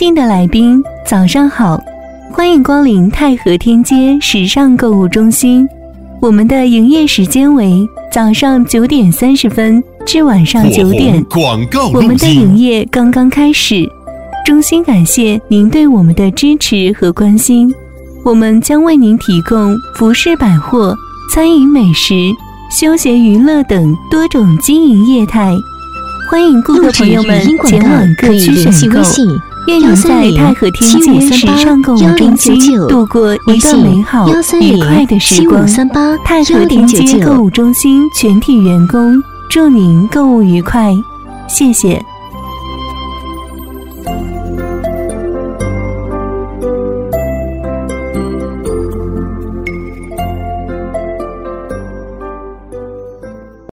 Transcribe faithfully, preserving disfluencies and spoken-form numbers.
敬的来宾，早上好，欢迎光临太和天街时尚购物中心。我们的营业时间为早上九点三十分至晚上九点。 广告我们的营业刚刚开始，衷心感谢您对我们的支持和关心。我们将为您提供服饰百货、餐饮美食、休闲娱乐等多种经营业态。欢迎顾客朋友们前往各区选购。愿您在太和天街时尚购物中心度过一段美好愉快的时光。太和天街购物中心全体员工祝您购物愉快，谢谢。